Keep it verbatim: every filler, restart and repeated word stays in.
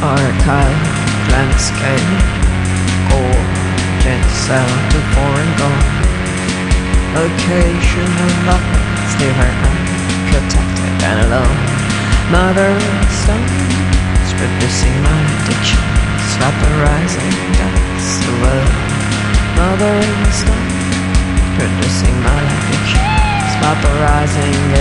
Archive, landscape, gorgeous sound of foreign gone. Occasional lovers leave her unprotected and alone. Mother stone, producing my addiction, stop the rising dust away. Mother stone, producing my addiction, stop the rising